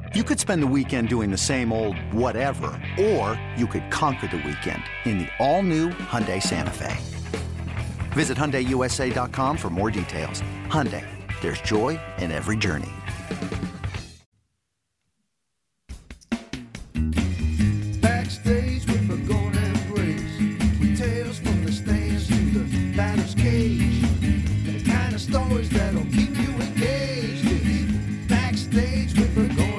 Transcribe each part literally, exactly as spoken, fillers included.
You could spend the weekend doing the same old whatever, or you could conquer the weekend in the all-new Hyundai Santa Fe. Visit Hyundai U S A dot com for more details. Hyundai, there's joy in every journey. Backstage with the golden grace, with tales from the stands to the batter's cage, the kind of stories that'll keep you engaged. It's Backstage with the golden.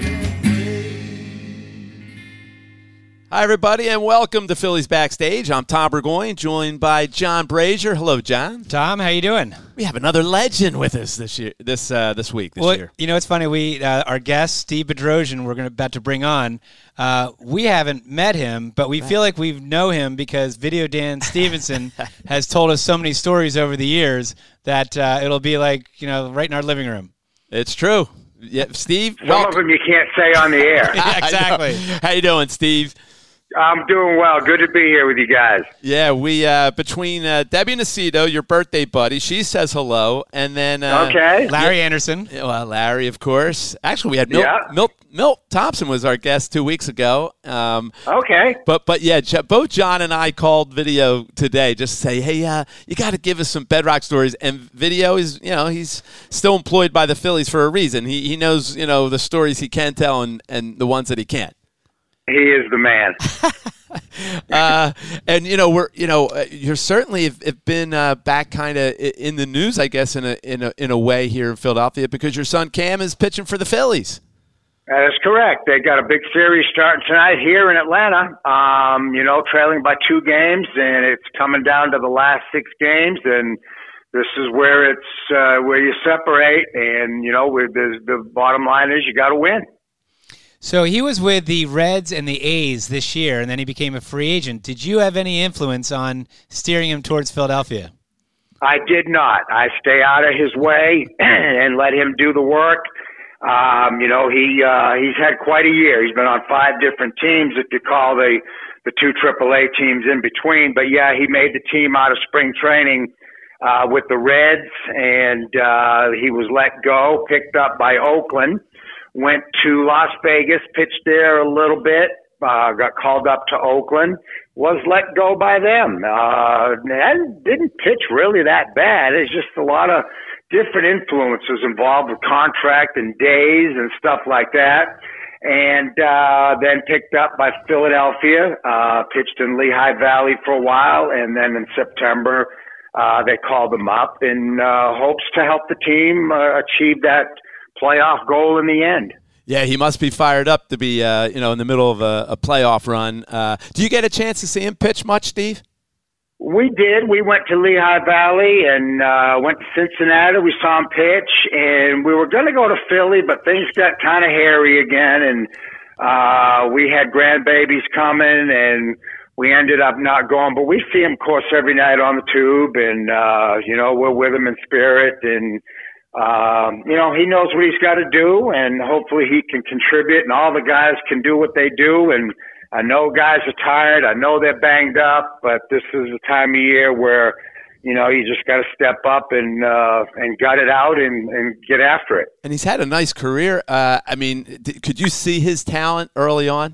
Hi, everybody, and welcome to Phillies Backstage. I'm Tom Burgoyne, joined by John Brazier. Hello, John. Tom, how you doing? We have another legend with us this year, this uh, this week, this well, year. You know, it's funny. We uh, our guest Steve Bedrosian, we're going to about to bring on. Uh, we haven't met him, but we feel like we know him because Video Dan Stevenson has told us so many stories over the years that uh, it'll be like you know right in our living room. It's true. Yeah, Steve. Some welcome. of them you can't say on the air. Yeah, exactly. How you doing, Steve? I'm doing well. Good to be here with you guys. Yeah, we uh, between uh, Debbie Nacito, your birthday buddy, she says hello, and then uh, okay, Larry yeah, Anderson. Well, Larry, of course. Actually, we had Milt, yeah. Milt, Milt Thompson was our guest two weeks ago. Um, okay, but but yeah, both John and I called Video today just to say, hey, uh, you got to give us some Bedrock stories. And Video is, you know, he's still employed by the Phillies for a reason. He he knows, you know, the stories he can tell and, and the ones that he can't. He is the man. uh, and you know we're you know uh, you're certainly have, have been uh, back kind of in the news, I guess, in a in a in a way here in Philadelphia because your son Cam is pitching for the Phillies. That is correct. They got a big series starting tonight here in Atlanta. Um, you know, trailing by two games, and it's coming down to the last six games, and this is where it's uh, where you separate. And you know, with the the bottom line is you got to win. So he was with the Reds and the A's this year, and then he became a free agent. Did you have any influence on steering him towards Philadelphia? I did not. I stay out of his way and let him do the work. Um, you know, he uh, he's had quite a year. He's been on five different teams, if you call the the two triple A teams in between. But, yeah, he made the team out of spring training uh, with the Reds, and uh, he was let go, picked up by Oakland. Went to Las Vegas, pitched there a little bit, uh, got called up to Oakland, was let go by them. Uh, and didn't pitch really that bad. It's just a lot of different influences involved with contract and days and stuff like that. And uh, then picked up by Philadelphia, uh, pitched in Lehigh Valley for a while, and then in September uh, they called him up in uh, hopes to help the team uh, achieve that playoff goal in the end. Yeah, he must be fired up to be, uh, you know, in the middle of a, a playoff run. Uh, do you get a chance to see him pitch much, Steve? We did. We went to Lehigh Valley and uh, went to Cincinnati. We saw him pitch, and we were going to go to Philly, but things got kind of hairy again, and uh, we had grandbabies coming, and we ended up not going. But we see him, of course, every night on the tube, and, uh, you know, we're with him in spirit, and Um, you know, he knows what he's got to do, and hopefully he can contribute, and all the guys can do what they do. And I know guys are tired. I know they're banged up, but this is a time of year where, you know, you just got to step up and uh, and gut it out and, and get after it. And he's had a nice career. Uh, I mean, th- could you see his talent early on?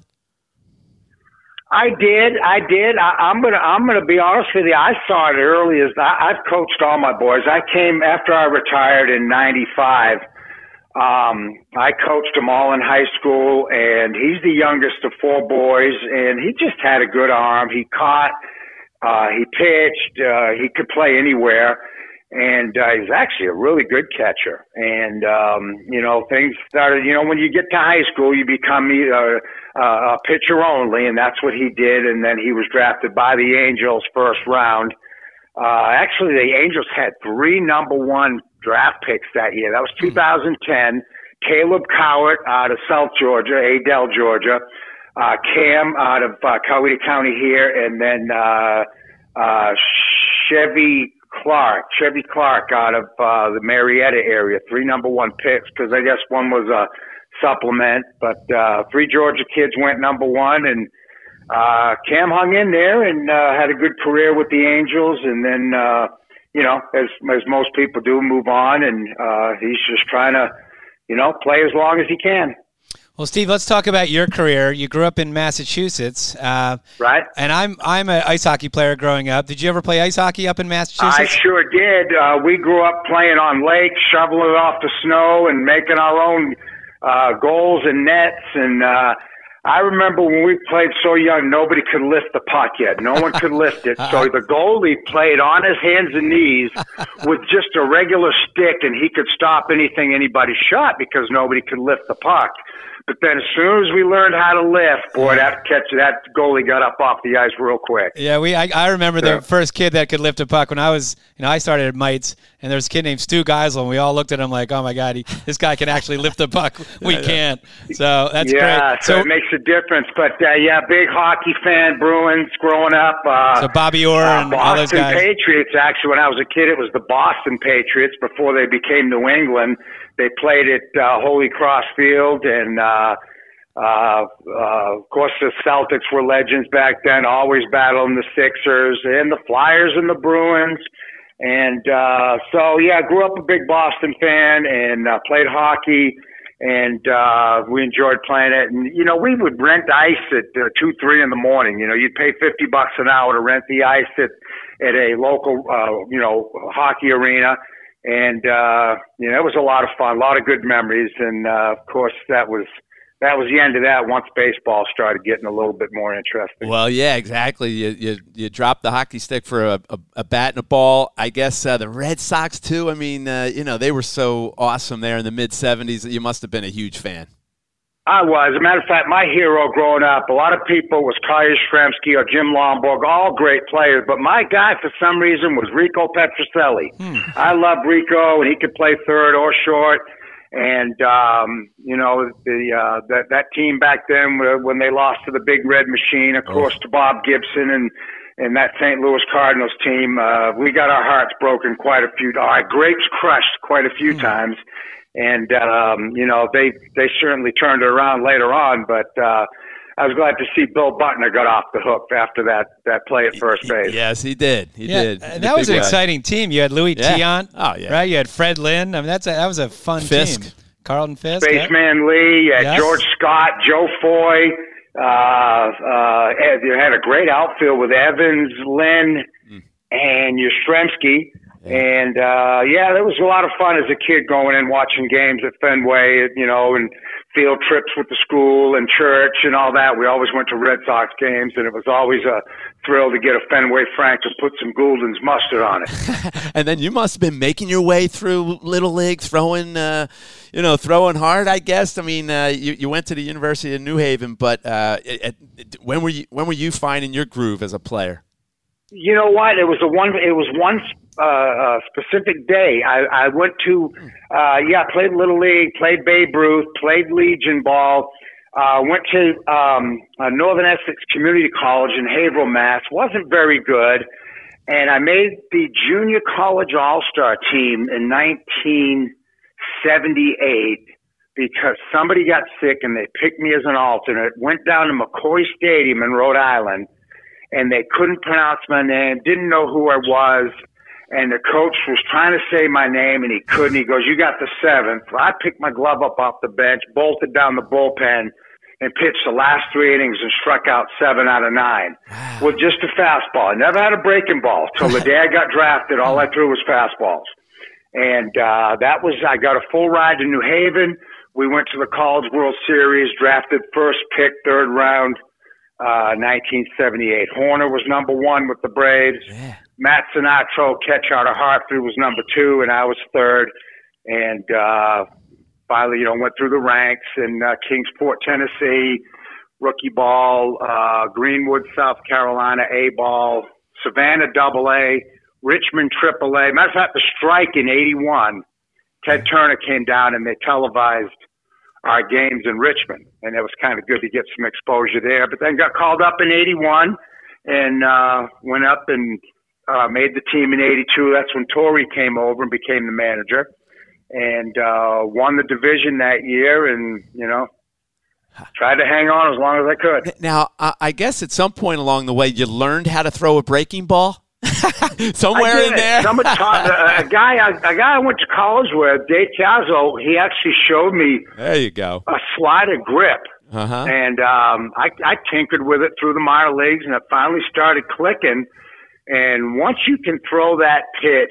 I did, I did. I, I'm gonna, I'm gonna be honest with you. I saw it early as I, I've coached all my boys. I came after I retired in ninety-five. Um, I coached them all in high school, and he's the youngest of four boys, and he just had a good arm. He caught, uh, he pitched, uh, he could play anywhere, and uh, he's actually a really good catcher. And um, you know, things started. You know, when you get to high school, you become either Uh, a pitcher only, and that's what he did, and then he was drafted by the Angels first round. Uh, actually, the Angels had three number one draft picks that year. That was two thousand ten. Caleb Cowart out of South Georgia, Adel, Georgia. Uh, Cam out of uh, Coweta County here, and then uh, uh, Chevy Clark, Chevy Clark out of uh, the Marietta area. Three number one picks, because I guess one was a supplement, but uh, three Georgia kids went number one, and uh, Cam hung in there and uh, had a good career with the Angels, and then, uh, you know, as as most people do, move on, and uh, he's just trying to, you know, play as long as he can. Well, Steve, let's talk about your career. You grew up in Massachusetts, uh, right? And I'm I'm an ice hockey player growing up. Did you ever play ice hockey up in Massachusetts? I sure did. Uh, we grew up playing on lakes, shoveling it off the snow, and making our own uh, goals and nets. And uh, I remember when we played so young, nobody could lift the puck yet. No one could lift it. So the goalie played on his hands and knees with just a regular stick, and he could stop anything anybody shot because nobody could lift the puck. But then as soon as we learned how to lift, boy, that catch that goalie got up off the ice real quick. Yeah, we. I, I remember yeah. the first kid that could lift a puck when I was, you know, I started at Mites, and there was a kid named Stu Geisel, and we all looked at him like, oh my God, he, this guy can actually lift a puck. We can't. So that's yeah, great. So, so it makes a difference. But uh, yeah, big hockey fan, Bruins growing up. Uh, so Bobby Orr uh, and Boston all those guys. Patriots. Actually, when I was a kid, it was the Boston Patriots before they became New England. They played at uh, Holy Cross Field, and uh, Uh, uh, of course, the Celtics were legends back then, always battling the Sixers and the Flyers and the Bruins. And uh, so, yeah, I grew up a big Boston fan and uh, played hockey, and uh, we enjoyed playing it. And, you know, we would rent ice at uh, two, three in the morning. You know, you'd pay fifty bucks an hour to rent the ice at, at a local, uh, you know, hockey arena. And, uh, you know, it was a lot of fun, a lot of good memories. And, uh, of course, that was – That was the end of that once baseball started getting a little bit more interesting. Well, yeah, exactly. You you, you dropped the hockey stick for a, a, a bat and a ball. I guess uh, the Red Sox, too. I mean, uh, you know, they were so awesome there in the mid-seventies that you must have been a huge fan. I was. As a matter of fact, my hero growing up, a lot of people was Kyle Yastrzemski or Jim Lomborg, all great players. But my guy, for some reason, was Rico Petrocelli. Hmm. I loved Rico, and he could play third or short. And, um, you know, the uh, that, that team back then when they lost to the Big Red Machine, of course, oh. to Bob Gibson and, and that Saint Louis Cardinals team, uh, we got our hearts broken quite a few, our grapes crushed quite a few mm. times. And, um, you know, they, they certainly turned it around later on, but uh, I was glad to see Bill Buckner got off the hook after that, that play at first base. Yes, he did. He yeah, did. And that was an way. exciting team. You had Louis yeah. Tiant, oh, yeah. right? You had Fred Lynn. I mean, that's a, that was a fun Fisk. team. Carlton Fisk. Spaceman yeah. Lee, uh, yes. George Scott, Joe Foy. Uh, uh, you had a great outfield with Evans, Lynn, mm. and Yastrzemski. Yeah. And, uh, yeah, that was a lot of fun as a kid going in watching games at Fenway, you know, and field trips with the school and church and all that. We always went to Red Sox games, and it was always a thrill to get a Fenway Frank and put some Gouldens mustard on it. And then you must have been making your way through Little League, throwing, uh, you know, throwing hard, I guess. I mean, uh, you, you went to the University of New Haven, but uh, it, it, when were you when were you finding your groove as a player? You know what? It was a one. It was one uh, uh, specific day. I, I went to, uh, yeah, played Little League, played Babe Ruth, played Legion ball. Uh, went to um, uh, Northern Essex Community College in Haverhill, Mass. Wasn't very good, and I made the junior college all-star team in nineteen seventy-eight because somebody got sick and they picked me as an alternate. Went down to McCoy Stadium in Rhode Island. And they couldn't pronounce my name, didn't know who I was, and the coach was trying to say my name, and he couldn't. He goes, "You got the seventh." I picked my glove up off the bench, bolted down the bullpen, and pitched the last three innings and struck out seven out of nine wow. with just a fastball. I never had a breaking ball. Till the day I got drafted, all I threw was fastballs. And uh, that was, I got a full ride to New Haven. We went to the College World Series, drafted first pick, third round. Uh, nineteen seventy-eight. Horner was number one with the Braves. Yeah. Matt Sinatro, catch out of Hartford, was number two, and I was third. And uh, finally, you know, went through the ranks in uh, Kingsport, Tennessee, rookie ball, uh, Greenwood, South Carolina, A ball, Savannah, double A, Richmond, triple A. Matter of fact, the strike in eighty-one, Ted Turner came down and they televised our games in Richmond, and it was kind of good to get some exposure there. But then got called up in eighty-one and uh, went up and uh, made the team in eighty-two. That's when Torrey came over and became the manager, and uh, won the division that year, and, you know, tried to hang on as long as I could. Now, I guess at some point along the way, you learned how to throw a breaking ball? Somewhere I did in it. there. Somebody taught, a, a guy, a, a guy I went to college with, Dave Chiazzo, he actually showed me There you go. a slider grip. Uh-huh. And um, I, I tinkered with it through the minor leagues, and it finally started clicking. And once you can throw that pitch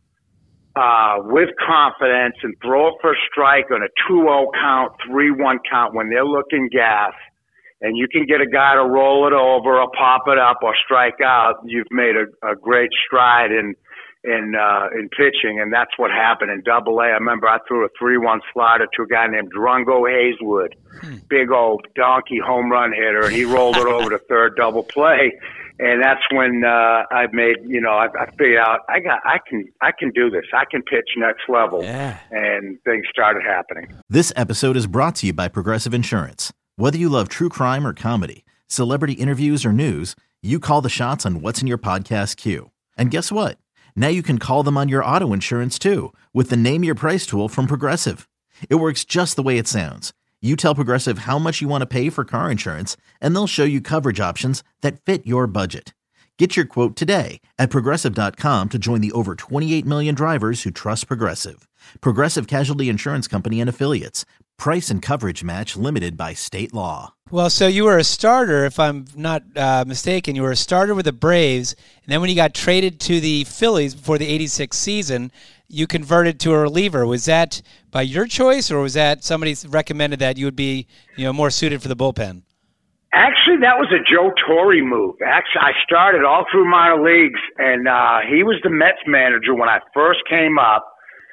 uh, with confidence and throw it for a strike on a two oh count, three one count when they're looking gas, and you can get a guy to roll it over or pop it up or strike out, you've made a, a great stride in in uh, in pitching, and that's what happened in Double A. I remember I threw a three one slider to a guy named Drungo Hazelwood, hmm. big old donkey home run hitter, and he rolled it over to third double play. And that's when uh, I made, you know, I, I figured out I got, I can, I can do this. I can pitch next level, yeah. and things started happening. This episode is brought to you by Progressive Insurance. Whether you love true crime or comedy, celebrity interviews or news, you call the shots on what's in your podcast queue. And guess what? Now you can call them on your auto insurance too with the Name Your Price tool from Progressive. It works just the way it sounds. You tell Progressive how much you want to pay for car insurance, and they'll show you coverage options that fit your budget. Get your quote today at Progressive dot com to join the over twenty-eight million drivers who trust Progressive. Progressive Casualty Insurance Company and Affiliates. Price and coverage match limited by state law. Well, so you were a starter, if I'm not uh, mistaken. You were a starter with the Braves, and then when you got traded to the Phillies before the eighty-six season, you converted to a reliever. Was that by your choice, or was that somebody recommended that you would be, you know, more suited for the bullpen? Actually, that was a Joe Torre move. Actually, I started all through minor leagues, and uh, he was the Mets manager when I first came up.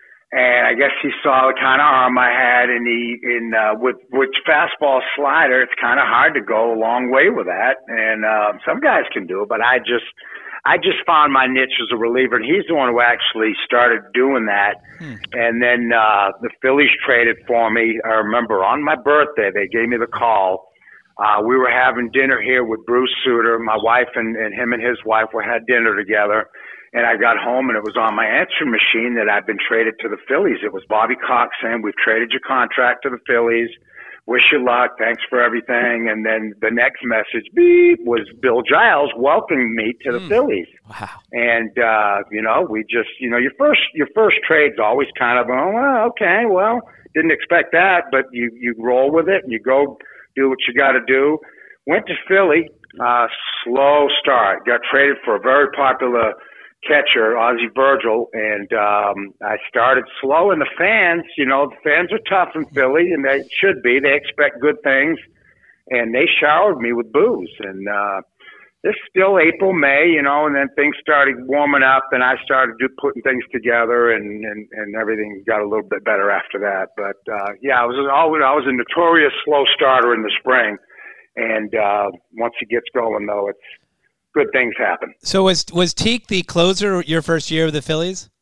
And I guess he saw the kind of arm I had, and he, in uh, with with fastball slider, it's kind of hard to go a long way with that. And uh, some guys can do it, but I just I just found my niche as a reliever, and he's the one who actually started doing that. Hmm. And then uh, the Phillies traded for me. I remember on my birthday, they gave me the call. Uh, we were having dinner here with Bruce Sutter. My wife and, and him and his wife were had dinner together. And I got home, and it was on my answering machine that I'd been traded to the Phillies. It was Bobby Cox saying, "We've traded your contract to the Phillies. Wish you luck. Thanks for everything." And then the next message, beep, was Bill Giles welcoming me to the mm. Phillies. Wow. And, uh, you know, we just, you know, your first your first trade's always kind of, oh, well, okay, well, didn't expect that. But you, you roll with it, and you go do what you got to do. Went to Philly, uh, slow start. Got traded for a very popular catcher, Ozzie Virgil, and um, I started slow. And the fans, you know, the fans are tough in Philly, and they should be. They expect good things, and they showered me with boos. And uh, it's still April, May, you know, and then things started warming up, and I started do, putting things together, and, and, and everything got a little bit better after that. But uh, yeah, I was always I was a notorious slow starter in the spring, and uh, once it gets going, though, it's good things happen. So was was Teak the closer your first year with the Phillies?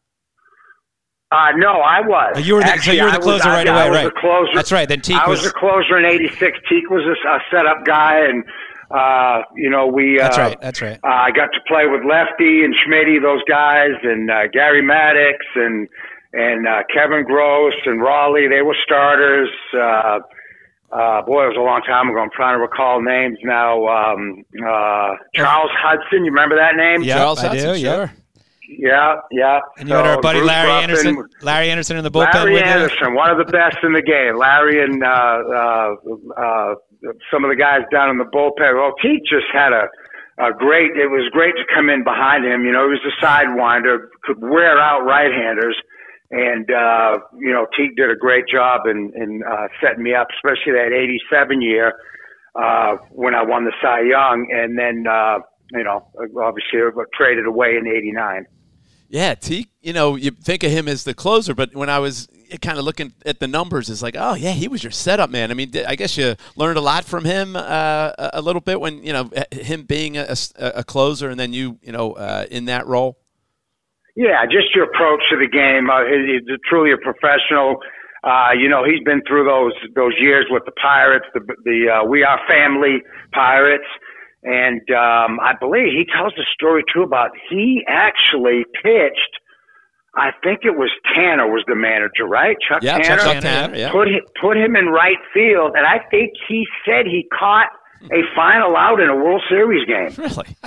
Uh, no, I was. Oh, you were the, Actually, so you were the closer was, right I, away, I was right? The closer. That's right. Then Teak I was, was the closer in eighty-six. Teak was a, a setup guy, and uh, you know we. Uh, that's right. That's right. Uh, I got to play with Lefty and Schmitty, those guys, and uh, Gary Maddox and and uh, Kevin Gross and Raleigh. They were starters. Uh, Uh, boy, it was a long time ago. I'm trying to recall names now. Um, uh, Charles Hudson, you remember that name? Yeah, Charles I Hudson, do, sure. Yeah, yeah. And you so had our buddy Bruce Larry Ruffin, Anderson. Larry Anderson in the bullpen Larry with Anderson, you. one of the best in the game. Larry and uh, uh, uh, some of the guys down in the bullpen. Well, Teak just had a, a great. It was great to come in behind him. You know, he was a sidewinder, could wear out right-handers. And, uh, you know, Teak did a great job in, in uh, setting me up, especially that eighty-seven year uh, when I won the Cy Young. And then, uh, you know, obviously I got traded away in eighty-nine. Yeah, Teak, you know, you think of him as the closer, but when I was kind of looking at the numbers, it's like, oh, yeah, he was your setup man. I mean, I guess you learned a lot from him uh, a little bit when, you know, him being a, a closer and then you, you know, uh, in that role. Yeah, just your approach to the game. Uh, he, he's truly a professional. Uh, you know, he's been through those those years with the Pirates, the the uh, We Are Family Pirates, and um, I believe he tells a story too about he actually pitched. I think it was Tanner was the manager, right? Chuck yeah, Tanner. Chuck Tanner. Yeah. Put him, put him in right field, and I think he said he caught a final out in a World Series game. Really?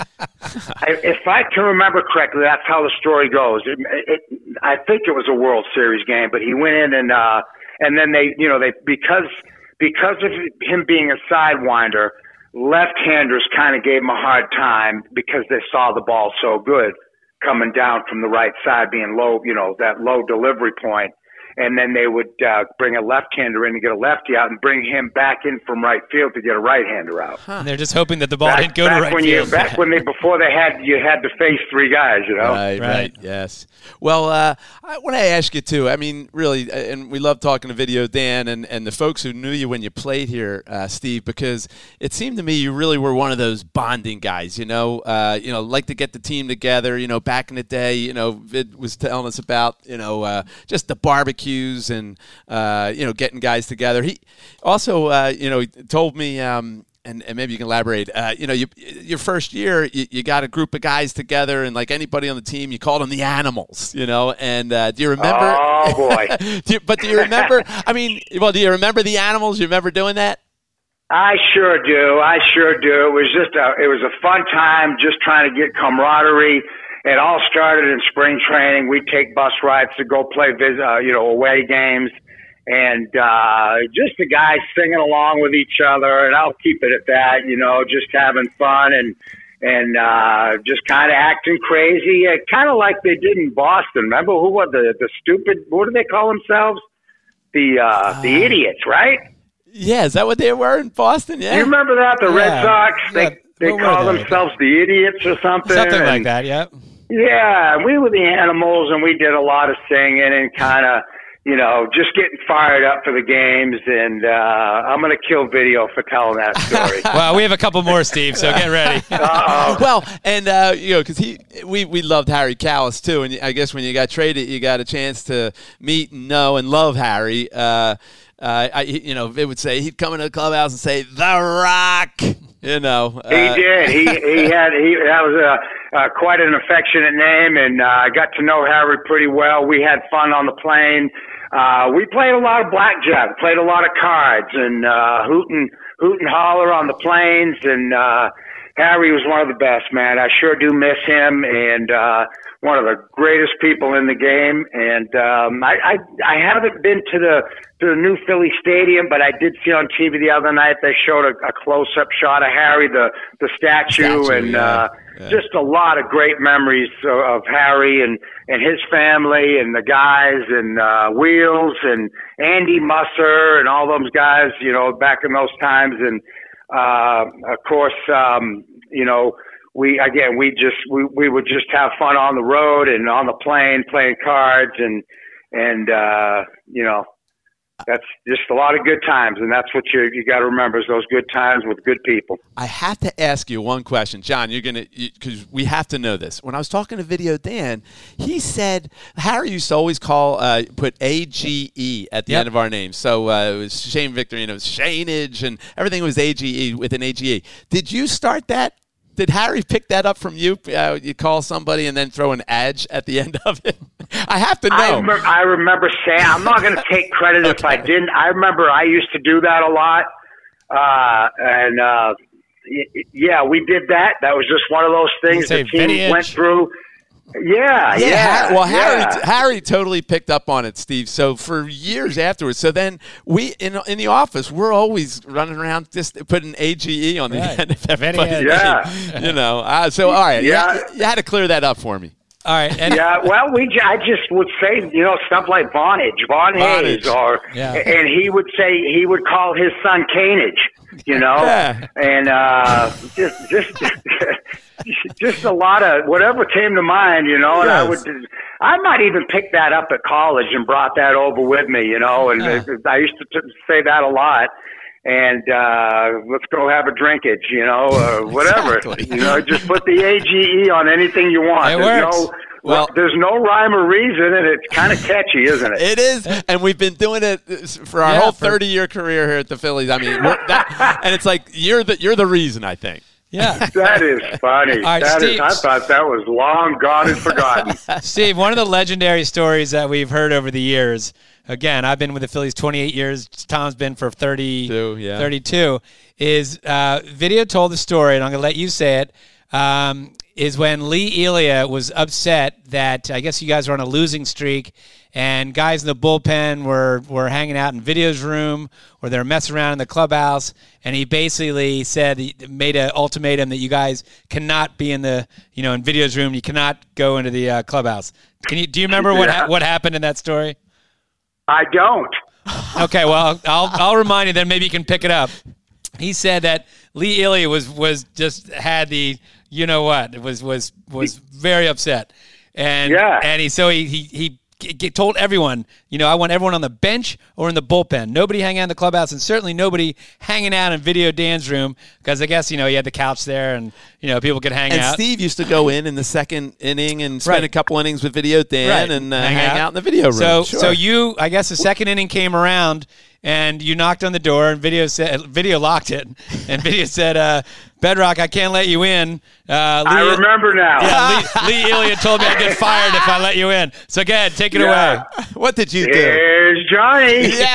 I, if I can remember correctly, that's how the story goes. It, it, I think it was a World Series game, but he went in and uh, and then they, you know, they because because of him being a sidewinder, left-handers kind of gave him a hard time because they saw the ball so good coming down from the right side, being low, you know, that low delivery point. And then they would uh, bring a left-hander in to get a lefty out and bring him back in from right field to get a right-hander out. Huh. They're just hoping that the ball back, didn't go back to right when field. You, back when they, before they had, you had to face three guys, you know? Right, right, Right. yes. Well, uh, I want to ask you, too, I mean, really, and we love talking to Video Dan and, and the folks who knew you when you played here, uh, Steve, because it seemed to me you really were one of those bonding guys, you know, uh, you know, like to get the team together, you know, back in the day, you know, Vid was telling us about, you know, uh, just the barbecues and, uh, you know, getting guys together. He also, uh, you know, he told me, um, and, and maybe you can elaborate, uh, you know, you, your first year, you, you got a group of guys together, and like anybody on the team, you called them the Animals, you know, and uh, do you remember? Oh, boy. do you, but do you remember, I mean, well, do you remember the Animals? You remember doing that? I sure do. I sure do. It was just a, it was a fun time just trying to get camaraderie. It all started in spring training. We'd take bus rides to go play, vis- uh, you know, away games. And uh, just the guys singing along with each other, and I'll keep it at that, you know, just having fun and and uh, just kind of acting crazy, uh, kind of like they did in Boston. Remember who was the the stupid? What do they call themselves? The uh, uh, the idiots, right? Yeah, is that what they were in Boston? Yeah, you remember that the Yeah. Red Sox? They Yeah. they What call were they? themselves the idiots or something. Something like and, that, yeah. Yeah, we were the Animals, and we did a lot of singing and kind of, you know, just getting fired up for the games. And uh, I'm going to kill Video for telling that story. Well, we have a couple more, Steve, so get ready. Uh-oh. Well, and uh, you know, because he, we, we loved Harry Kalas too, and I guess when you got traded, you got a chance to meet and know and love Harry. Uh, uh, I, you know, it would say he'd come into the clubhouse and say, "The Rock," you know. Uh, He did. He he had he that was a uh, quite an affectionate name, and uh, I got to know Harry pretty well. We had fun on the plane. Uh, we played a lot of blackjack, played a lot of cards, and uh, hoot and hoot and holler on the planes. And uh, Harry was one of the best, man. I sure do miss him, and uh, one of the greatest people in the game. And um, I, I I haven't been to the to the new Philly Stadium, but I did see on T V the other night they showed a, a close up shot of Harry, the the statue, Statue, and yeah. uh, Yeah. just a lot of great memories of, of Harry and and his family and the guys and uh, Wheels and Andy Musser and all those guys, you know, back in those times. And uh, of course, um, you know, we again we just we, we would just have fun on the road and on the plane playing cards and and uh, you know. That's just a lot of good times, and that's what you you got to remember is those good times with good people. I have to ask you one question, John. You're gonna because we have to know this. When I was talking to Video Dan, he said Harry used to always call uh, put A G E at the Yep. end of our names. So uh, it was Shane Victor, and it was Shaneage, and everything was A G E with an A G E. Did you start that? Did Harry pick that up from you? Uh, you call somebody and then throw an edge at the end of it? I have to know. I, rem- I remember saying, I'm not going to take credit if I didn't. I remember I used to do that a lot. Uh, and, uh, y- yeah, we did that. That was just one of those things say the team vintage. went through. Yeah, yeah. Yeah, Har- well, Harry yeah. Harry totally picked up on it, Steve. So for years afterwards, so then we in in the office, we're always running around just putting A G E on the Right. end of everybody's Very name. Yeah. You know, uh, so all right, Yeah. you, you had to clear that up for me. All right. And Yeah, well, we j- I just would say, you know, stuff like Vonage, Von Vonage. Hayes, or Yeah. and he would say he would call his son Canage, you know, Yeah. and uh, just just just a lot of whatever came to mind, you know, and I Yes. would. I might even pick that up at college and brought that over with me, you know, and Yeah. I used to t- say that a lot. And uh, let's go have a drinkage, you know, or whatever. Exactly. You know, just put the A G E on anything you want. It There's works. no, Well- there's no rhyme or reason, and it's kind of catchy, isn't it? It is, and we've been doing it for our Yeah, whole for- thirty-year career here at the Phillies. I mean, we're that, and it's like you're the you're the reason, I think. Yeah. That is funny. All right, that is, Steve. I thought that was long gone and forgotten. Steve, one of the legendary stories that we've heard over the years, again, I've been with the Phillies twenty-eight years, Tom's been for thirty, Two, yeah. thirty-two, is uh, Video told the story, and I'm going to let you say it, um, is when Lee Elia was upset that I guess you guys were on a losing streak and guys in the bullpen were, were hanging out in Video's room or they were messing around in the clubhouse, and he basically said, he made an ultimatum that you guys cannot be in the, you know, in Video's room, you cannot go into the uh, clubhouse. Can you, do you remember what Yeah. ha- what happened in that story? I don't. Okay, well, I'll I'll remind you, then maybe you can pick it up. He said that Lee Elia was was just had the, you know what, was was was very upset, and Yeah. and he so he he he g- g- told everyone, you know, I want everyone on the bench or in the bullpen. Nobody hanging out in the clubhouse, and certainly nobody hanging out in Video Dan's room, because I guess, you know, he had the couch there, and you know people could hang And out. Steve used to go in in the second inning and spend Right. a couple innings with Video Dan Right. and uh, Hang hang, out. out. in the video room. So, Sure. so you, I guess, the second inning came around, and you knocked on the door, and Video said, Video locked it, and Video said, uh, "Bedrock, I can't let you in." Uh, Lee, I remember now. Yeah, Lee, Lee Elia told me I'd get fired if I let you in. So go ahead, take it Yeah. away. what did you do? Here's Johnny. Yeah.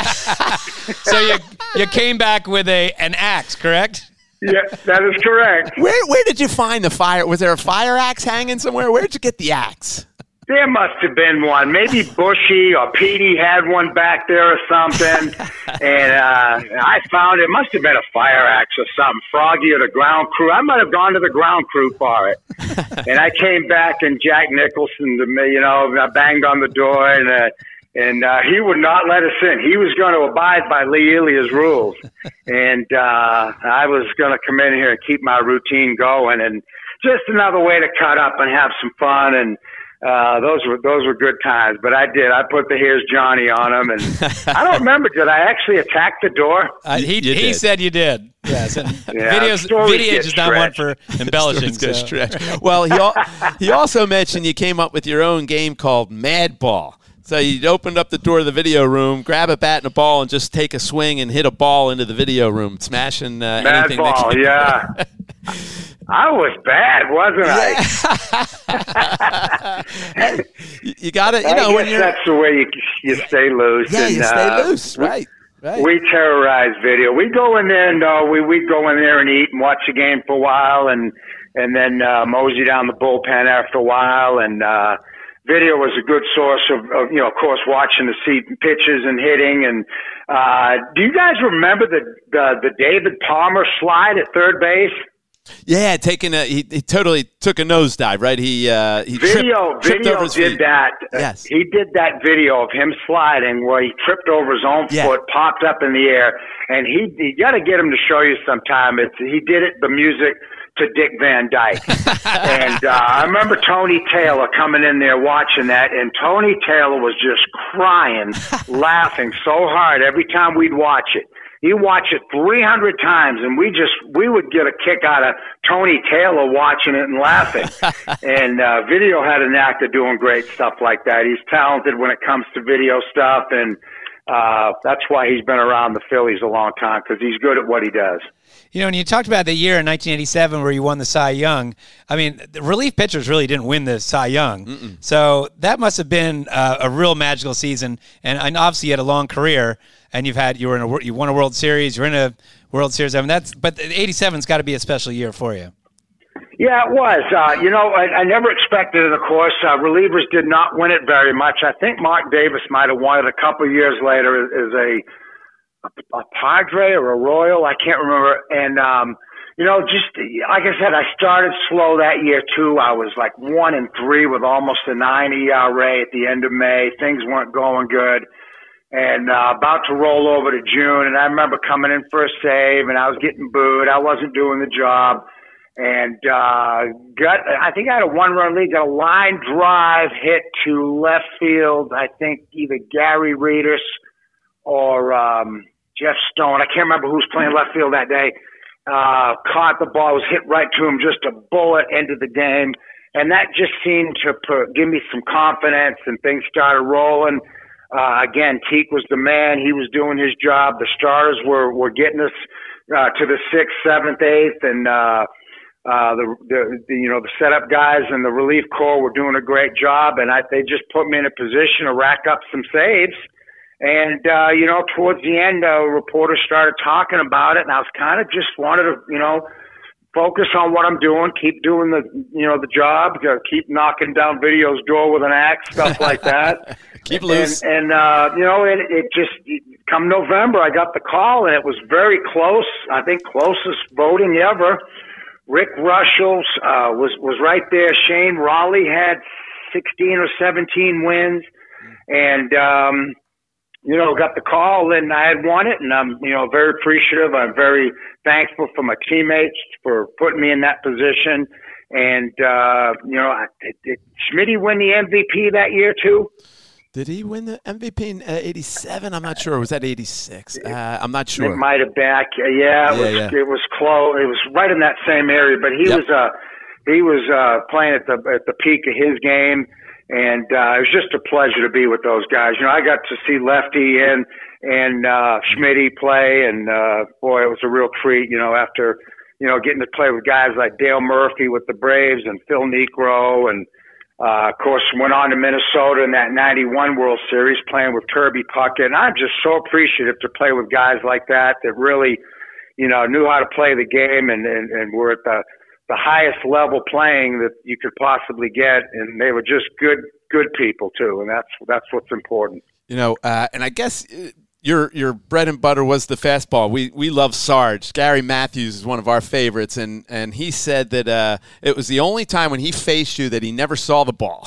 So you you came back with a an axe, correct? Yeah, that is correct. Where where did you find the fire? Was there a fire axe hanging somewhere? Where did you get the axe? There must have been one. Maybe Bushy or Petey had one back there or something. and uh, I found it. Must have been a fire axe or something. Froggy or the ground crew. I might have gone to the ground crew for it. And I came back, and Jack Nicholson, you know, I banged on the door, and uh, and uh, he would not let us in. He was going to abide by Lee Elia's rules. And uh, I was going to come in here and keep my routine going. And just another way to cut up and have some fun. And Uh, those were those were good times, but I did. I put the "Here's Johnny" on him, and I don't remember. Did I actually attack the door? Uh, he You he did. said you did. Yes. And Yeah, videos stories video get is not one for stretched. embellishing. Stories so. go stretch. Well, he al- he also mentioned you came up with your own game called Mad Ball. So you opened up the door of the video room, grab a bat and a ball, and just take a swing and hit a ball into the video room, smashing uh, Mad anything. that ball, came- yeah. I was bad, wasn't I? You, you got to, you I know, guess when you're that's the way you you stay loose. yeah, and, you stay uh, loose, right? Right. We terrorize video. We go in there and uh, we we go in there and eat and watch the game for a while, and and then uh, mosey down the bullpen after a while. And uh, video was a good source of, of you know, of course, watching the see pitches and hitting. And uh, do you guys remember the, the the David Palmer slide at third base? Yeah, taking a he, he totally took a nosedive, right? He uh, he Video, tripped, tripped video over his did feet. that. Yes. He did that video of him sliding where he tripped over his own Yeah. foot, popped up in the air, and he you got to get him to show you sometime. It's he did it the music to Dick Van Dyke, and uh, I remember Tony Taylor coming in there watching that, and Tony Taylor was just crying, laughing so hard every time we'd watch it. You watch it three hundred times, and we just we would get a kick out of Tony Taylor watching it and laughing. and uh, video had a knack of doing great stuff like that. He's talented when it comes to video stuff, and uh, that's why he's been around the Phillies a long time, because he's good at what he does. You know, when you talked about the year in nineteen eighty-seven where you won the Cy Young, I mean, the relief pitchers really didn't win the Cy Young. Mm-mm. So that must have been uh, a real magical season. And, and obviously you had a long career, and you've had you were in a you won a World Series, you're in a World Series. I mean, that's but eighty-seven's got to be a special year for you. Yeah, it was. Uh, you know, I, I never expected it, of course. Uh, relievers did not win it very much. I think Mark Davis might have won it a couple of years later as a a Padre or a Royal, I can't remember. And, um, you know, just like I said, I started slow that year too. I was like one and three with almost a nine E R A at the end of May. Things weren't going good. And uh, about to roll over to June, and I remember coming in for a save, and I was getting booed. I wasn't doing the job. And uh, got, I think I had a one-run lead, got a line drive hit to left field. I think either Gary Reedus or um, Jeff Stone. I can't remember who was playing left field that day. Uh, caught the ball, was hit right to him, just a bullet, ended the game. And that just seemed to put, give me some confidence, and things started rolling. Uh, again, Teak was the man. He was doing his job. The starters were, were getting us uh, to the sixth, seventh, eighth, and uh, Uh, the, the, the, you know, the setup guys and the relief corps were doing a great job, and I, they just put me in a position to rack up some saves. And, uh, you know, towards the end, uh, reporters started talking about it, and I was kind of just wanted to, you know, focus on what I'm doing, keep doing the, you know, the job, uh, keep knocking down Video's door with an axe, stuff like that. Keep loose. And, and uh, you know, it, it just, come November, I got the call, and it was very close. I think closest voting ever. Rick Russell's uh, was was right there. Shane Raleigh had sixteen or seventeen wins, and um, you know, got the call, and I had won it, and I'm you know very appreciative. I'm very thankful for my teammates for putting me in that position, and uh, you know, did, did Schmitty win the M V P that year too? Did he win the M V P in uh, eighty-seven? I'm not sure. Was that eighty-six? Uh, I'm not sure. It might have been. Yeah, it yeah, was. Yeah. It was close. It was right in that same area. But he Yep. was. Uh, he was uh, playing at the at the peak of his game, and uh, it was just a pleasure to be with those guys. You know, I got to see Lefty and and uh, Schmitty play, and uh, boy, it was a real treat. You know, after you know getting to play with guys like Dale Murphy with the Braves and Phil Niekro and. Uh, of course, went on to Minnesota in that ninety-one World Series playing with Kirby Puckett. And I'm just so appreciative to play with guys like that that really, you know, knew how to play the game and, and, and were at the, the highest level playing that you could possibly get. And they were just good, good people, too. And that's that's what's important. You know, uh, and I guess uh, your your bread and butter was the fastball. We we love Sarge. Gary Matthews is one of our favorites, and, and he said that uh, it was the only time when he faced you that he never saw the ball.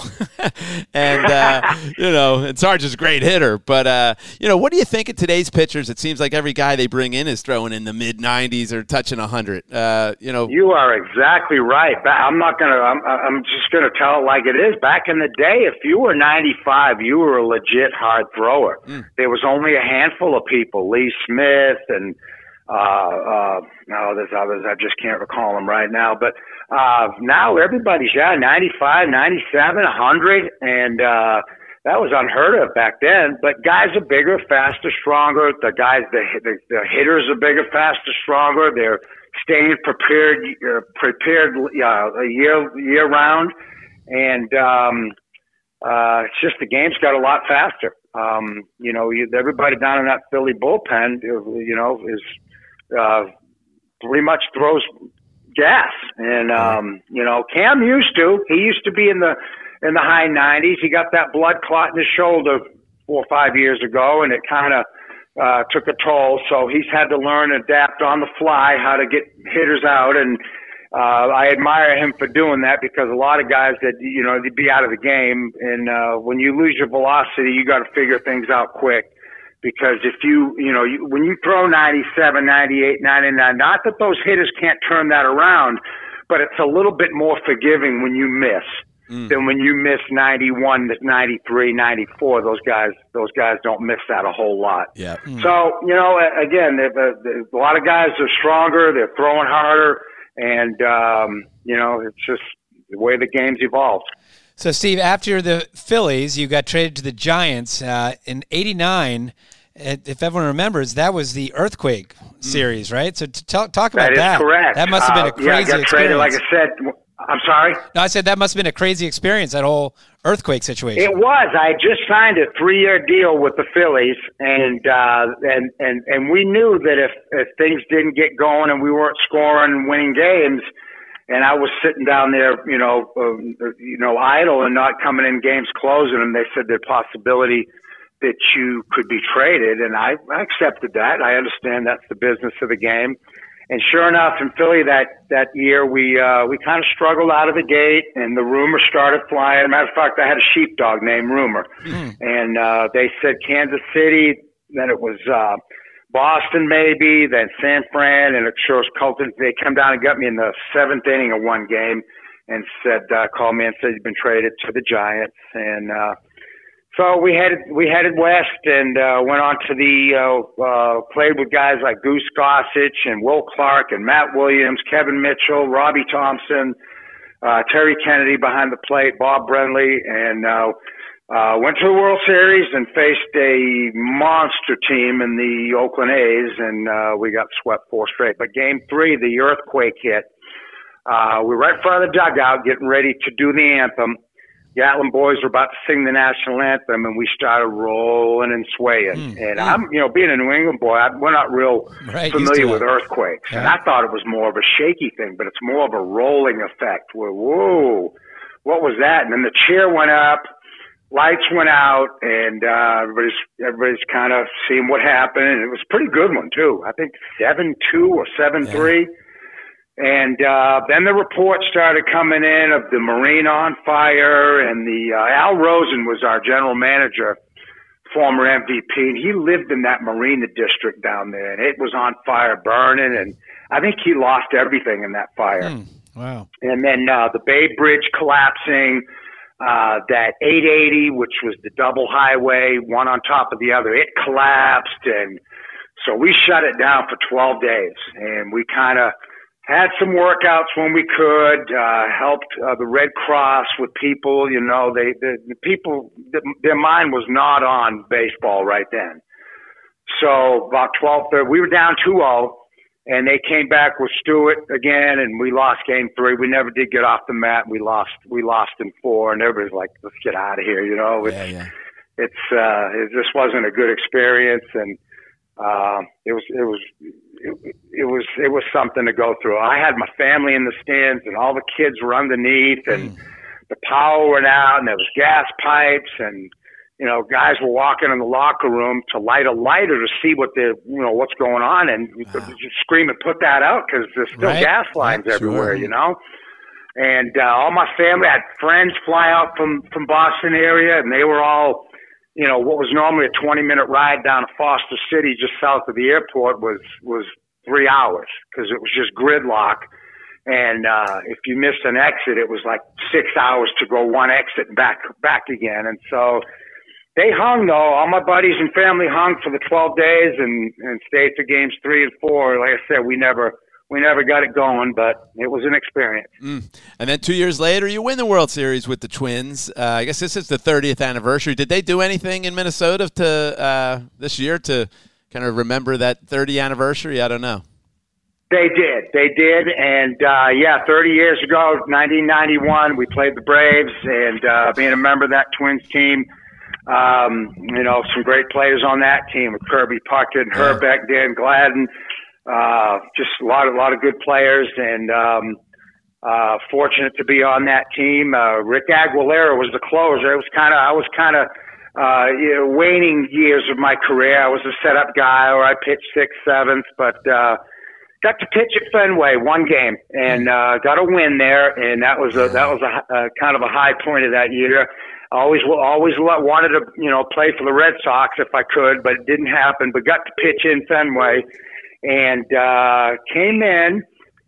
and, uh, you know, and Sarge is a great hitter. But, uh, you know, what do you think of today's pitchers? It seems like every guy they bring in is throwing in the mid nineties or touching one hundred. Uh, you know, You are exactly right. Ba- I'm not going to, I'm, I'm just going to tell it like it is. Back in the day, if you were ninety-five, you were a legit hard thrower. Mm. There was only a handful of people, Lee Smith and uh, uh, no, there's others. I just can't recall them right now. But uh, now everybody's, yeah, ninety-five, ninety-seven, one hundred, and uh, that was unheard of back then. But guys are bigger, faster, stronger. The guys, the, the, the hitters are bigger, faster, stronger. They're staying prepared, uh, prepared uh, year year round, and um, uh, it's just the game's got a lot faster. Um, you know, you, everybody down in that Philly bullpen, you know, is uh, pretty much throws gas. And um, you know, Cam used to. He used to be in the in the high nineties. He got that blood clot in his shoulder four or five years ago, and it kind of uh, took a toll. So he's had to learn and adapt on the fly how to get hitters out. And uh, I admire him for doing that, because a lot of guys that, you know, they'd be out of the game. And uh, when you lose your velocity, you got to figure things out quick. Because if you, you know, you, when you throw ninety-seven, ninety-eight, ninety-nine, not that those hitters can't turn that around, but it's a little bit more forgiving when you miss mm. than when you miss ninety-one, ninety-three, ninety-four. Those guys, those guys don't miss that a whole lot. Yeah. Mm. So, you know, again, a lot of guys are stronger. They're throwing harder. And, um, you know, it's just the way the game's evolved. So, Steve, after the Phillies, you got traded to the Giants uh, in eighty-nine. If everyone remembers, that was the Earthquake series, right? So, to talk, talk about that. That is correct. That must have been a crazy uh, yeah, I got experience. Traded, like I said. I'm sorry? No, I said that must have been a crazy experience, that whole Earthquake situation. It was. I just signed a three-year deal with the Phillies, and uh, and, and and we knew that if, if things didn't get going and we weren't scoring and winning games, and I was sitting down there, you know, uh, you know, idle and not coming in games closing, and they said there's a possibility that you could be traded, and I, I accepted that. I understand that's the business of the game. And sure enough, in Philly that, that year, we uh, we kind of struggled out of the gate, and the rumors started flying. Matter of fact, I had a sheepdog named Rumor. Mm. And uh, they said Kansas City, then it was uh, Boston maybe, then San Fran, and it sure was Colton. They come down and got me in the seventh inning of one game and said, uh, called me and said, you've been traded to the Giants. And uh, so we headed we headed west and uh, went on to the uh, uh, played with guys like Goose Gossage and Will Clark and Matt Williams, Kevin Mitchell, Robbie Thompson, uh, Terry Kennedy behind the plate, Bob Brenly, and uh, uh, went to the World Series and faced a monster team in the Oakland A's, and uh, we got swept four straight. But game three, the earthquake hit. Uh, we were right in front of the dugout getting ready to do the anthem. The Gatlin boys were about to sing the national anthem, and we started rolling and swaying. Mm, and mm. I'm, you know, being a New England boy, I, we're not real right, familiar with earthquakes. Yeah. And I thought it was more of a shaky thing, but it's more of a rolling effect where, whoa, what was that? And then the cheer went up, lights went out, and uh, everybody's everybody's kind of seeing what happened. And it was a pretty good one, too. I think seven two or seven three. Yeah. And uh, then the reports started coming in of the marina on fire, and the uh, Al Rosen was our general manager, former M V P, and he lived in that marina district down there, and it was on fire, burning, and I think he lost everything in that fire. Mm, wow. And then uh, the Bay Bridge collapsing, uh, that eight eighty, which was the double highway, one on top of the other, it collapsed, and so we shut it down for twelve days, and we kind of had some workouts when we could, uh, helped uh, the Red Cross with people, you know, they, the, the people, the, their mind was not on baseball right then. So about twelve thirty, we were down two oh, and they came back with Stewart again, and we lost game three. We never did get off the mat. We lost, we lost in four, and everybody's like, let's get out of here, you know. It's, yeah, yeah. it's, uh, it just wasn't a good experience, and, uh, it was, it was, It, it was it was something to go through. I had my family in the stands, and all the kids were underneath, and mm. the power went out, and there was gas pipes, and you know, guys were walking in the locker room to light a lighter to see what the you know what's going on, and wow. just scream and put that out because there's still right. gas lines yeah, everywhere, sure. you know. And uh, all my family, I had friends fly out from from Boston area, and they were all. You know, what was normally a twenty minute ride down to Foster City just south of the airport was, was three hours because it was just gridlock. And, uh, if you missed an exit, it was like six hours to go one exit and back, back again. And so they hung though. All my buddies and family hung for the twelve days and, and stayed for games three and four. Like I said, we never, we never got it going, but it was an experience. Mm. And then two years later, you win the World Series with the Twins. Uh, I guess this is the thirtieth anniversary. Did they do anything in Minnesota to uh, this year to kind of remember that thirtieth anniversary? I don't know. They did. They did. And, uh, yeah, thirty years ago, nineteen ninety-one, we played the Braves. And uh, being a member of that Twins team, um, you know, some great players on that team with Kirby Puckett, yeah. Herbeck, Dan Gladden. Uh, just a lot, a lot of good players, and um, uh, fortunate to be on that team. Uh, Rick Aguilera was the closer. It was kind of, I was kind of uh, you know, waning years of my career. I was a setup guy, or I pitched sixth, seventh, but uh, got to pitch at Fenway one game and uh, got a win there, and that was a that was a, a kind of a high point of that year. I always, always wanted to, you know, play for the Red Sox if I could, but it didn't happen. But got to pitch in Fenway. And uh, came in,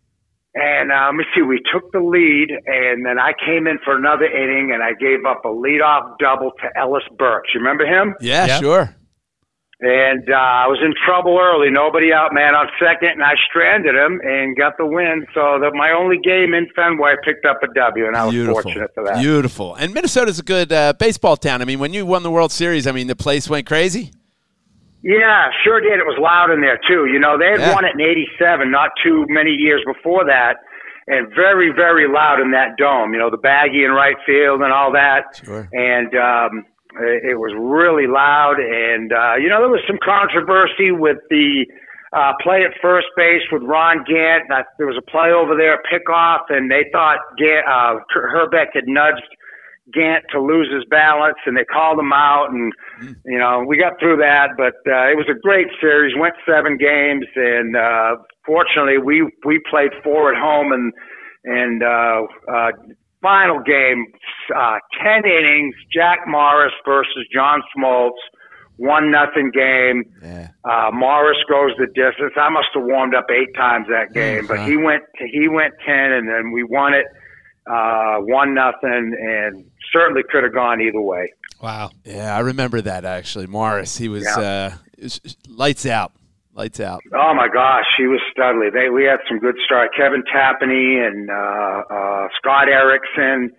and uh, let me see, we took the lead, and then I came in for another inning, and I gave up a leadoff double to Ellis Burks. You remember him? Yeah, yep. sure. And uh, I was in trouble early, nobody out, man, on second, and I stranded him and got the win. So that my only game in Fenway, I picked up a W, and I was Beautiful. fortunate for that. Beautiful. And Minnesota's a good uh, baseball town. I mean, when you won the World Series, I mean, the place went crazy. Yeah, sure did. It was loud in there, too. You know, they had yeah. won it in eighty-seven, not too many years before that, and very, very loud in that dome. You know, the baggy in right field and all that. Sure. And um, it, it was really loud. And, uh, you know, there was some controversy with the uh, play at first base with Ron Gant. Uh, there was a play over there, a pickoff, and they thought Gant, uh, Herbeck had nudged Gant to lose his balance, and they called him out, and you know we got through that. But uh, it was a great series. Went seven games, and uh, fortunately we we played four at home, and and uh, uh, final game, uh, ten innings. Jack Morris versus John Smoltz, one nothing game. Yeah. Uh, Morris goes the distance. I must have warmed up eight times that game, uh-huh. but he went he went ten, and then we won it. Uh, one nothing, and certainly could have gone either way. Wow. Yeah, I remember that actually. Morris, he was, yeah. uh, it was lights out, lights out. Oh my gosh, he was studly. They we had some good stars. Kevin Tapani and uh, uh, Scott Erickson,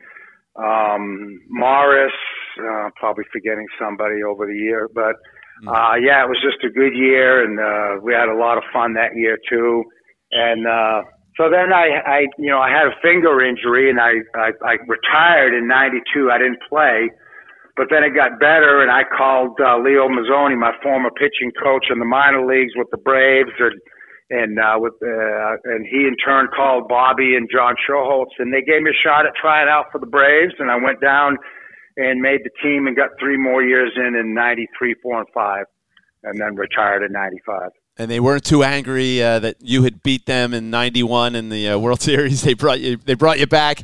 um, Morris. Uh, probably forgetting somebody over the year, but uh, yeah, it was just a good year, and uh, we had a lot of fun that year too. And uh, So then I, I, you know, I had a finger injury, and I, I, I retired in ninety-two. I didn't play, but then it got better, and I called uh, Leo Mazzoni, my former pitching coach in the minor leagues with the Braves, and and uh, with uh, and he in turn called Bobby and John Schoholtz, and they gave me a shot at trying out for the Braves, and I went down and made the team and got three more years in in ninety-three, four, and five, and then retired in ninety-five. And they weren't too angry uh, that you had beat them in ninety-one in the uh, World Series. They brought you. They brought you back.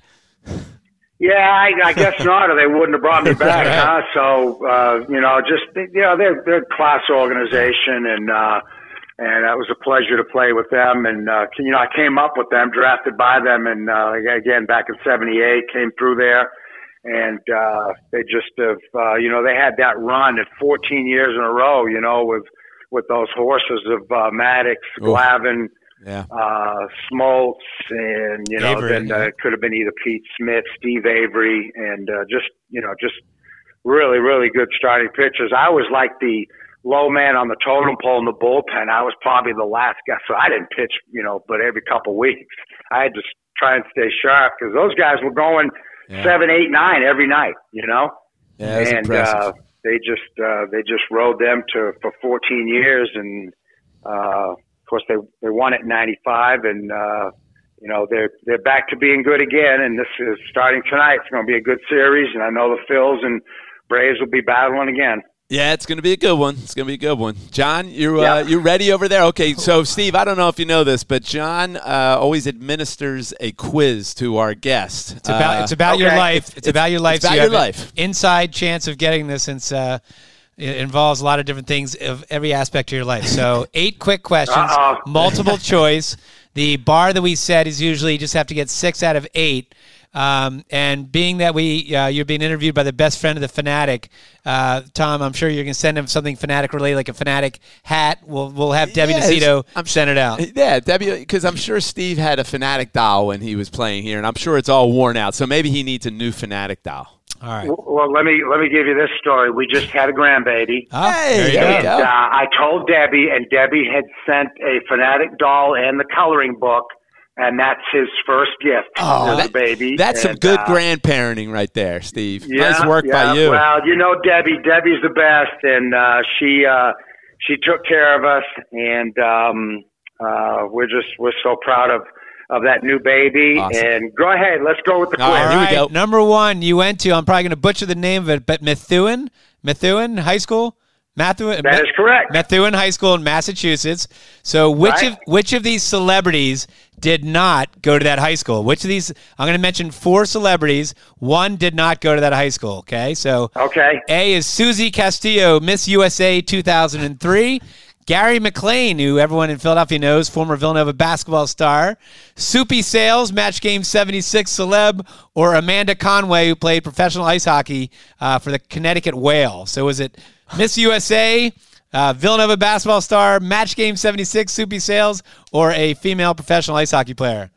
Yeah, I, I guess not, or they wouldn't have brought me back. huh? So uh, you know, just you know, they're they're a class organization, and uh, and it was a pleasure to play with them. And uh, you know, I came up with them, drafted by them, and uh, again back in seventy-eight, came through there, and uh, they just have uh, you know, they had that run at fourteen years in a row. You know, with with those horses of uh, Maddox, Glavine, yeah. uh, Smoltz, and, you know, Avery, then uh, yeah. it could have been either Pete Smith, Steve Avery, and uh, just, you know, just really, really good starting pitchers. I was like the low man on the totem pole in the bullpen. I was probably the last guy, so I didn't pitch, you know, but every couple of weeks. I had to try and stay sharp because those guys were going Yeah. seven, eight, nine every night, you know? Yeah, that was and, impressive. uh, They just uh, they just rode them to for fourteen years, and uh, of course they they won it in ninety-five, and uh, you know they're they're back to being good again. And this is starting tonight. It's going to be a good series, and I know the Phils and Braves will be battling again. Yeah, it's going to be a good one. It's going to be a good one. John, you Yeah. uh, you ready over there? Okay, so Steve, I don't know if you know this, but John uh, always administers a quiz to our guest. It's about Uh, it's about your okay. life. It's, about your life. it's about so you your have an life. Inside chance of getting this, since uh, it involves a lot of different things of every aspect of your life. So eight quick questions, Uh-oh. multiple choice. The bar that we set is usually you just have to get six out of eight. Um, and being that we uh, you're being interviewed by the best friend of the Fanatic, uh, Tom, I'm sure you're going to send him something Fanatic related, like a Fanatic hat. We'll we'll have Debbie Yes, Nacito I'm send it out. Yeah, Debbie, because I'm sure Steve had a Fanatic doll when he was playing here, and I'm sure it's all worn out. So maybe he needs a new Fanatic doll. All right. Well, let me let me give you this story. We just had a grandbaby. Oh, Hey, there you there you go. go. Uh, I told Debbie, and Debbie had sent a Fanatic doll and the coloring book, and that's his first gift Oh, to that- the baby. That's some And, good uh, grandparenting right there, Steve. Yeah, nice work yeah. by you. Well, you know, Debbie. Debbie's the best, and uh, she uh, she took care of us, and um, uh, we're just we're so proud of, of that new baby. Awesome. And go ahead, let's go with the All quiz. right, All here we right, go. number one, you went to, I'm probably going to butcher the name of it, but Methuen, Methuen High School? Methuen, That is correct. Methuen High School in Massachusetts. So which Right. of which of these celebrities did not go to that high school? Which of these, I'm going to mention four celebrities. One did not go to that high school, okay? So Okay. A is Susie Castillo, Miss U S A two thousand three. Gary McLean, who everyone in Philadelphia knows, former Villanova basketball star. Soupy Sales, Match Game seventy-six celeb. Or Amanda Conway, who played professional ice hockey uh, for the Connecticut Whale. So was it Miss U S A, uh, Villanova basketball star, Match Game seventy-six, Soupy Sales, or a female professional ice hockey player?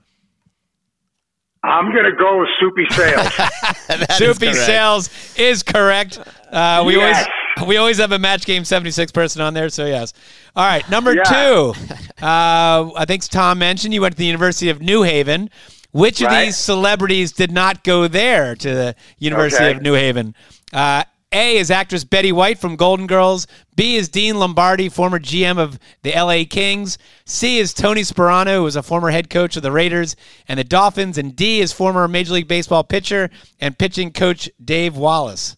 I'm going to go with Soupy Sales. That is Soupy correct. Sales is correct. Uh, we Yes. always we always have a Match Game seventy-six person on there, so yes. All right, number Yeah. two. Uh, I think Tom mentioned you went to the University of New Haven. Which of Right. these celebrities did not go there to the University Okay. of New Haven? Uh, A is actress Betty White from Golden Girls. B is Dean Lombardi, former G M of the L A Kings. C is Tony Sperano, who was a former head coach of the Raiders and the Dolphins. And D is former Major League Baseball pitcher and pitching coach Dave Wallace.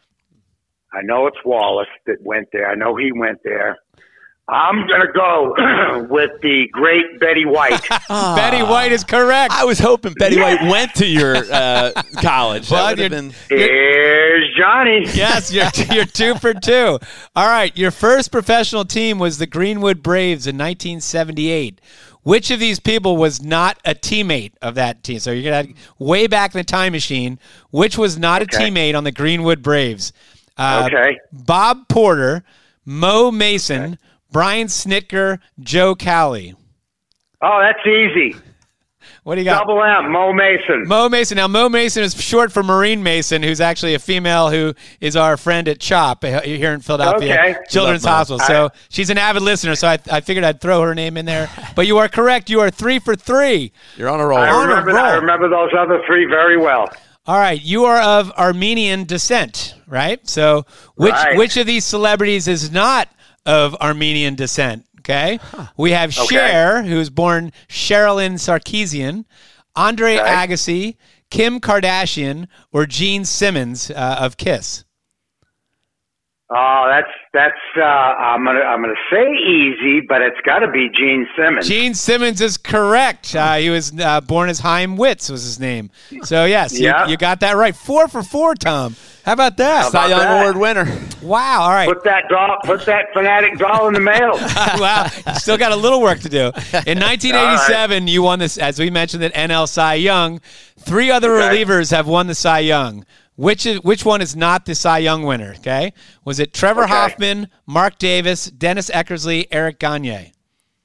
I know it's Wallace that went there. I know he went there. I'm going to go with the great Betty White. Betty White is correct. I was hoping Betty White went to your uh, college. Well, that would have you're- been. Here's Johnny. Yes, you're, you're two for two. All right, your first professional team was the Greenwood Braves in nineteen seventy-eight. Which of these people was not a teammate of that team? So you're going to way back in the time machine. Which was not Okay. a teammate on the Greenwood Braves? Uh, Okay. Bob Porter, Mo Mason, Brian Snitker, Joe Cowley. Oh, that's easy. What do you got? Double M, Mo Mason. Mo Mason. Now, Mo Mason is short for Maureen Mason, who's actually a female who is our friend at CHOP here in Philadelphia Okay. Children's Hospital. So she's an avid listener, so I, I figured I'd throw her name in there. But you are correct. You are three for three. You're on a roll. I On a remember, roll. I remember those other three very well. All right. You are of Armenian descent, right? So which Right. which of these celebrities is not of Armenian descent? Okay. We have Okay. Cher, who's born Sherilyn Sarkeesian, Andre Okay. Agassi, Kim Kardashian, or Gene Simmons uh, of Kiss. Oh, that's that's. Uh, I'm gonna I'm gonna say easy, but it's got to be Gene Simmons. Gene Simmons is correct. Uh, he was uh, born as Chaim Witz was his name. So yes, Yeah. you, you got that right. Four for four, Tom. How about that? Cy Young that? Award winner. Wow. All right. Put that doll, put that fanatic doll in the mail. Wow, you still got a little work to do. In nineteen eighty-seven, you won this, as we mentioned, at N L Cy Young. Three other Okay. relievers have won the Cy Young. Which is which one is not the Cy Young winner? Okay, was it Trevor Okay. Hoffman, Mark Davis, Dennis Eckersley, Eric Gagne?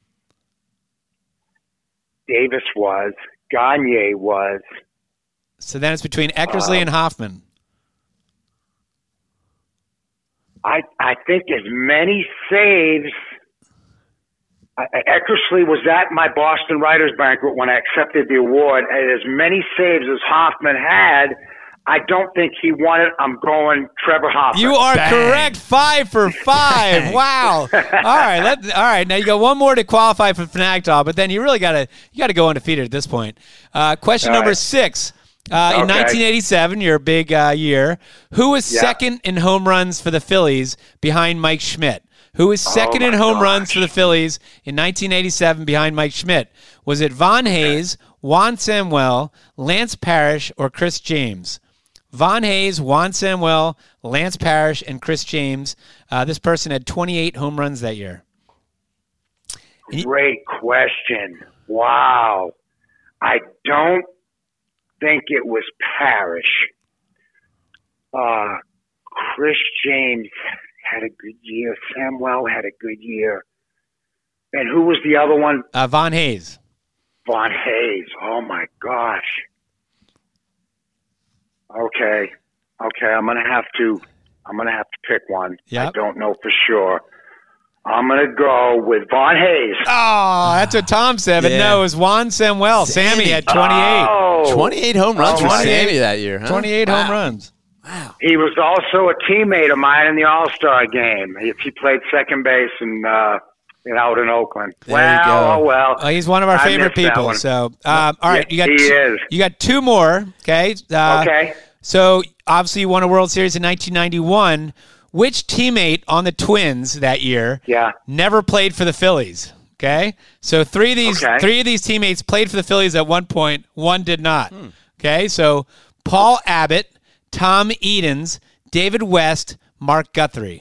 Davis was. Gagne was. So then it's between Eckersley and Hoffman. I I think as many saves. I, Eckersley was at my Boston Writers Banquet when I accepted the award, and as many saves as Hoffman had, I don't think he won it. I'm going Trevor Hoffman. You are correct. Five for five. Wow. All right. Let, all right. Now you got one more to qualify for Fanatic Doll, but then you really got to you got to go undefeated at this point. Uh, question All number right. six. Uh, in Okay. nineteen eighty-seven, your big uh, year, who was Yeah. second in home runs for the Phillies behind Mike Schmidt? Who was second in my home gosh. runs for the Phillies in nineteen eighty-seven behind Mike Schmidt? Was it Von Hayes, Juan Samuel, Lance Parrish, or Chris James? Von Hayes, Juan Samuel, Lance Parrish, and Chris James. Uh, this person had twenty-eight home runs that year. Great question. Wow. I don't think it was Parrish. Uh, Chris James had a good year. Samuel had a good year. And who was the other one? Uh, Von Hayes. Von Hayes. Oh, my gosh. Okay. Okay, I'm going to have to I'm going to have to pick one. Yep. I don't know for sure. I'm going to go with Von Hayes. Oh, that's what Tom said, but Yeah. no, it was Juan Samuel. Sammy, Sammy. had twenty-eight. Oh. twenty-eight home runs Oh, for twenty-eight. Sammy that year, huh? twenty-eight Wow. home runs. He was also a teammate of mine in the All-Star game. He, he played second base and uh, out in Oakland. There well, you go. oh well. Uh, he's one of our I favorite missed that people. one. So, um, all right, Yeah, you got he two, is. you got two more. Okay. Uh, Okay. So obviously you won a World Series in nineteen ninety-one. Which teammate on the Twins that year Yeah. never played for the Phillies? Okay. So three of these Okay. three of these teammates played for the Phillies at one point. One did not. Okay. So Paul Abbott, Tom Edens, David West, Mark Guthrie.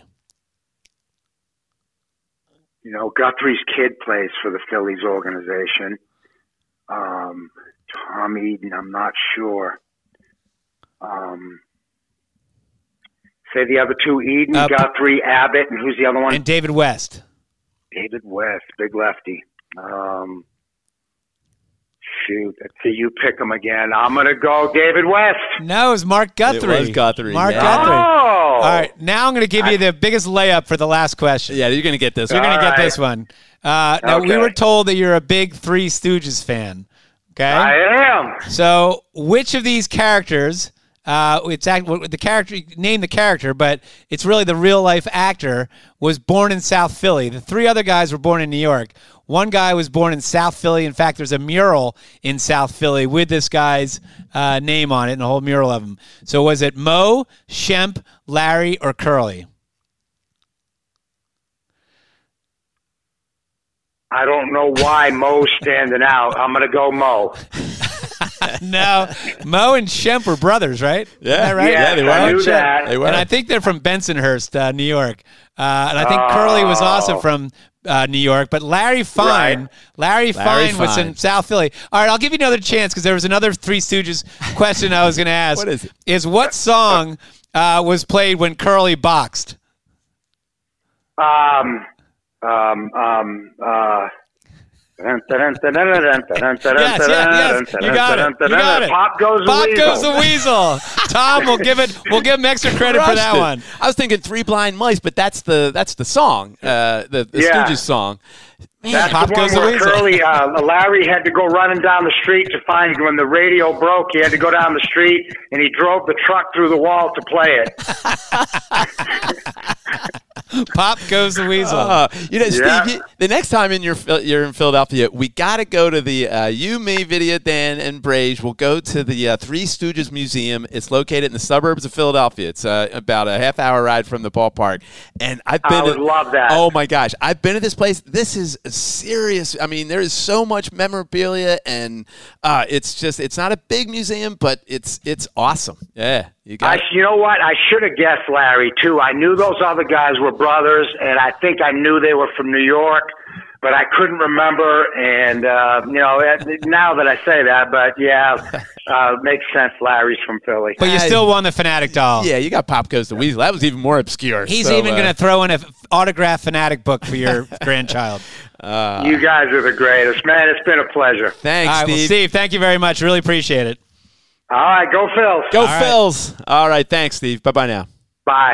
You know, Guthrie's kid plays for the Phillies organization. Um, Tom Eden, I'm not sure. Um, say the other two: Eden, Uh, Guthrie, Abbott, and who's the other one? And David West. David West, big lefty. Um, shoot, let's see, you pick him again. I'm gonna go David West. No, it was Mark Guthrie. was Guthrie, Mark yeah. Guthrie. Oh, All right, now I'm going to give you the biggest layup for the last question. Yeah, you're going to get this You're one. going to All get right. this one. Uh, now, we Okay. were told that you're a big Three Stooges fan. Okay? I am. So, which of these characters, uh, it's act, the character, name the character, but it's really the real life actor, was born in South Philly. The three other guys were born in New York. One guy was born in South Philly. In fact, there's a mural in South Philly with this guy's uh, name on it and a whole mural of him. So was it Mo, Shemp, Larry, or Curly? I don't know why Mo's standing out. I'm gonna go Mo. No, Mo and Shemp were brothers, right? Yeah. Isn't that right? Yeah, they I were. knew Shemp. that. They were. And I think they're from Bensonhurst, uh, New York. Uh, and I think Curly was also Oh. from uh, New York. But Larry Fine, Right. Larry, Larry Fine was Fine. in South Philly. All right, I'll give you another chance because there was another Three Stooges question I was going to ask. What is it? Is what song uh, was played when Curly boxed? Um, um, um, uh, Dun, dun, dun, dun, dun, dun, dun, dun, Yes, dun, yes, yes. dun, You dun, got dun, it. dun, You got dun. it. Pop goes the Pop weasel. goes the weasel. Tom, we'll give it. We'll give him extra credit for Crushed that it. one. I was thinking Three Blind Mice, but that's the that's the song, uh, the, the Yeah. Stooges song. Man, That's Pop the one goes the where weasel. Curly, uh, Larry had to go running down the street to find when the radio broke. He had to go down the street, and he drove the truck through the wall to play it. Pop goes the weasel. Uh, you know, Yeah. Steve, you, the next time in your you're in Philadelphia, we got to go to the uh, you, me, Video Dan, and Brage. We'll go to the uh, Three Stooges Museum. It's located in the suburbs of Philadelphia. It's uh, about a half hour ride from the ballpark. And I've been. I would to, love that. Oh my gosh, I've been to this place. This is serious. I mean, there is so much memorabilia, and uh, it's just it's not a big museum, but it's it's awesome. Yeah, you got. I, you know what? I should have guessed Larry, too. I knew those other guys were brothers, and I think I knew they were from New York, but I couldn't remember. And, uh, you know, now that I say that, but yeah, uh, makes sense. Larry's from Philly. But you still won the Fanatic doll. Yeah, you got Pop Goes the Weasel. That was even more obscure. He's So, even uh, going to throw in an autographed Fanatic book for your grandchild. You guys are the greatest. Man, it's been a pleasure. Thanks, All right, well, Steve. Steve, thank you very much. Really appreciate it. All right, go Phils. Go All right. Phils. All right, thanks, Steve. Bye bye now. Bye.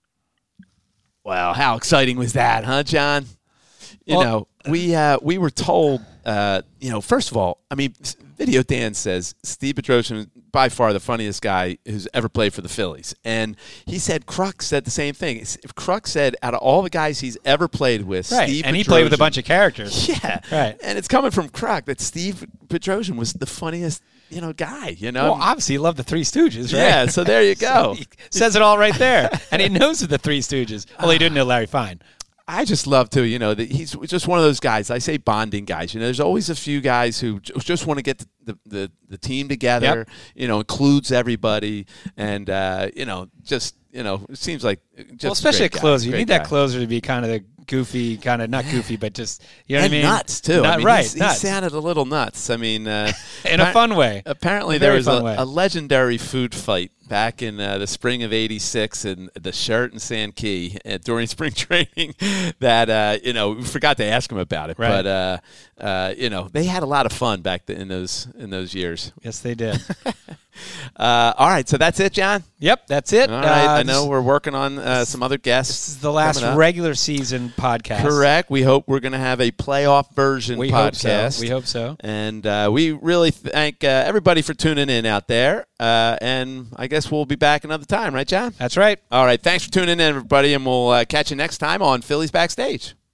Wow, how exciting was that, huh, John? You Well- know, we uh, we were told, uh, you know, first of all, I mean, Video Dan says Steve Bedrosian is by far the funniest guy who's ever played for the Phillies. And he said Kruk said the same thing. Kruk said out of all the guys he's ever played with, Right, Steve and he played with a Bedrosian- bunch of characters. Yeah. Right. And it's coming from Kruk that Steve Bedrosian was the funniest, you know, guy, you know? Well, obviously, he loved the Three Stooges, right? Yeah, so there you go. He says it all right there. And he knows of the Three Stooges. Well, he didn't know Larry Fine. I just love to, you know, that he's just one of those guys. I say bonding guys. You know, there's always a few guys who j- just want to get the, the, the team together, Yep. you know, includes everybody. And, uh, you know, just, you know, it seems like just Well, especially a great guy, closer. You great need that guy. closer to be kind of the goofy, kind of not goofy, but just, you know And what I mean? nuts, too. Not I mean, right, he's- he nuts. sounded a little nuts. I mean, uh, In a appar- fun way. Apparently, A there very was fun a, way. a legendary food fight back in uh, the spring of eighty-six in the Sheraton Sand Key uh, during spring training that, uh, you know, we forgot to ask him about it. Right. But, uh, uh, you know, they had a lot of fun back th- in those in those years. Yes, they did. Uh, all right, so that's it, John? Yep, that's it. All right, Uh, I know this- we're working on uh, some other guests. This is the last coming up. regular season podcast. Correct. We hope we're going to have a playoff version We hope so. podcast. We hope so. And uh, we really thank uh, everybody for tuning in out there. Uh, and I guess we'll be back another time, right, John? That's right. All right. Thanks for tuning in, everybody. And we'll uh, catch you next time on Phillies Backstage.